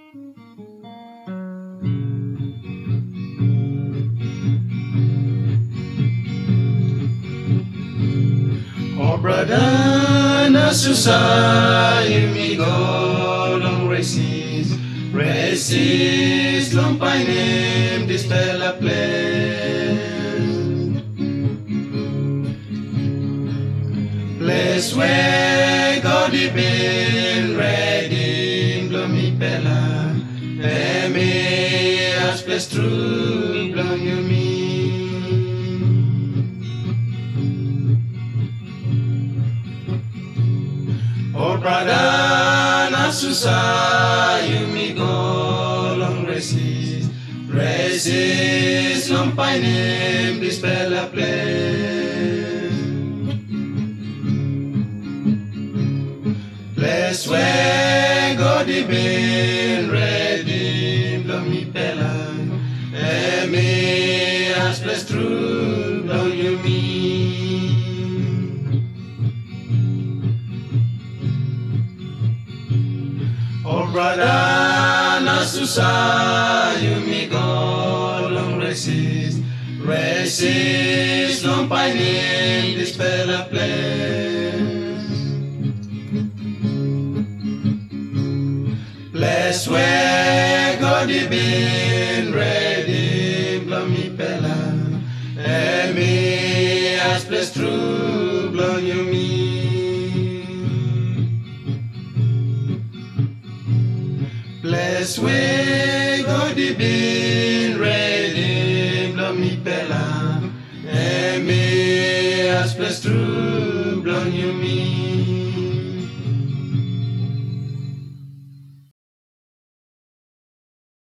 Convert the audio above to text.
Oh brother, na susah imigo long resist, resist long painim dispel a place where God he been ready, blow me bella, me as place true, blow you me. Oh brother, na susah you me go long resist, resist long painim dispel a place where God he been ready, blow me bella, me as place true, blow you me. Oh brother, na susah you me go long resist, resist long painim dispel a place where God he been ready, blow me bella, me as place true, blow you me. Place where God he been ready, blow me bella, me as place true, blow you me.